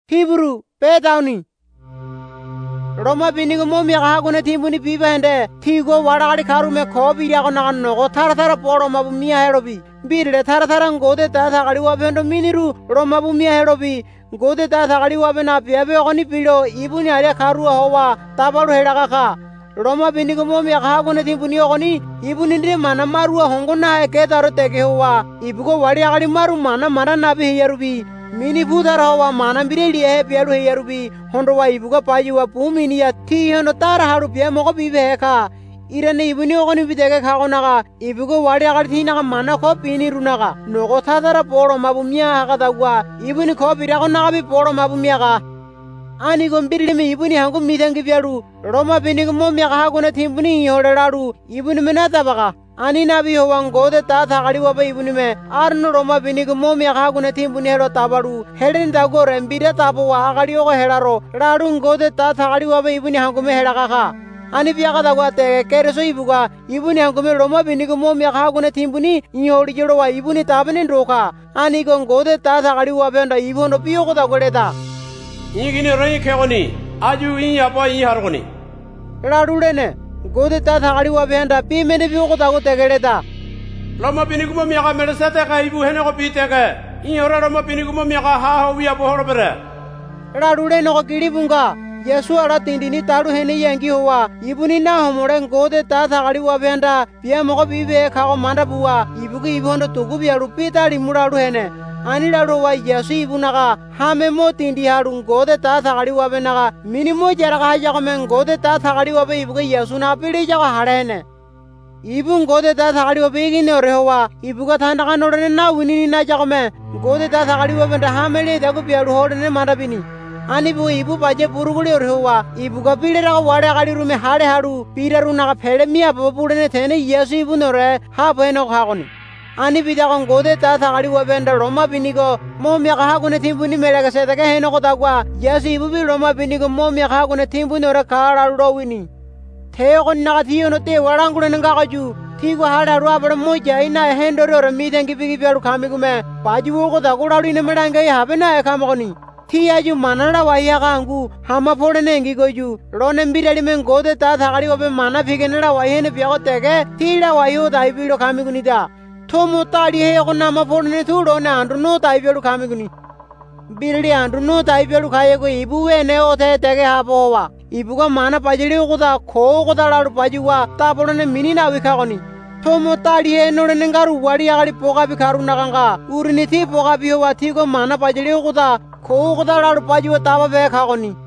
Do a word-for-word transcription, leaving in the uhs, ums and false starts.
Hebrew Petawni Roma binigo momi kahagune timbuni piba hende tigo wadagadi karume kobi yago naganno go thara thara poro mabu mia herobi birre thara thara ngode ta thagadi wabendo miniru Roma bu mia herobi ngode ta thagadi wabena piabe ogoni pido ibuni aria karu howa tabaru hedaga ka Roma binigo momi kahagune timbuni ogoni ibuni ndire mana maru hongona ke taro tege howa ibugo wadi agadi maru mana mana nabi herubi Mini pudar hawa mana bireli he piaru he yarubi hondo wa ibuga pajuwa pumini ya ti hondo tar haru pia moko bibe he ka irane ibuni ogoni bidege khago naga ibugo wadi agar thi naga mana ko pini runaga nogo thadara poro mabumia haga dagwa ibuni ko birago naga bi poro mabumia ga ani gom birili me ibuni hango midangi piaru Roma binigo momi hago na thimbuni hodararu ibuni mena tabaga Ani nabi hoang gode ta thagadi waba ibuni me arno Roma binigo momi kahagune timbuni hero tabaru hedin dago rembire tabo wa agadi ogo hedaro rarun gode ta thagadi waba ibuni hangume hedaga ka ani piaga dagwa te kereso ibuga ibuni hangume Roma binigo momi kahagune timbuni inhori jero wa ibuni tabene roka ani gon gode ta thagadi wabenda ibono piyogo dagoreda igini roi kegoni aju in yapa in hargoni rarulene Gode ta thagadi wabenda pi mene bi ko tago tegereda Roma binigo momi ka meresate ka ibu hene ko pitege in ora Roma binigo momi ka ha ho wi abo horbere radude no kidi bunga Yesu ara tindini taru hene yangi howa ibuni na homore gode ta thagadi wabenda pia moko bibe ka ko manda buwa ibugi ibondo tugu bi aru pita rimuraru hene ani raru wa Yesu ibunaga hame mo tindi harun gode ta thagadi wabenaga minimo jaraga jago men gode ta thagadi wabe ibugi Yesu na pidi jago harene ibun gode ta thagadi wabe gine rehowa ibuga thanda kanore na winini na jago men gode ta thagadi wabenda hamele dagu piaru horene mandabini ani bu ibu baje puruguli rehowa ibuga pidera wada gadi rume hade haru piraru na phede mia babudene thene Yesu ibunore ha beno khagoni Ani bidagon gode ta thagadi wabenda Roma binigo momi kahagune timbuni melaga setake heno ko dagwa Yesu ibubi Roma binigo momi kahagune timbuni ora kararu rowini Theo naga thiyo no te warangune nga kaju thigo hada ru abara moja ina hendo ro midengi bigi biaru kamigume pajuwo ko daguraru ine medangai habena ekamogoni Thiyaju manara waya gangu hama phode nengi goju ronem birali men gode ta thagadi wabe mana phigenera wayene biago tege thira wayo dai bido kamiguni da Thomo tadi he ko nama phone thudo na andru no tai beru kamiguni birdi andru no tai beru khaye ko ibu we ne othe tege habowa ibu ko mana pajiri ko da kho ko da laru pajuwa ta podone mini na wikagoni Thomo tadi he no ne ngaru wadi agadi poga bi karu naganga urini thi poga bi howa thi ko mana pajiri ko da kho ko da laru pajuwa ta ba be khagoni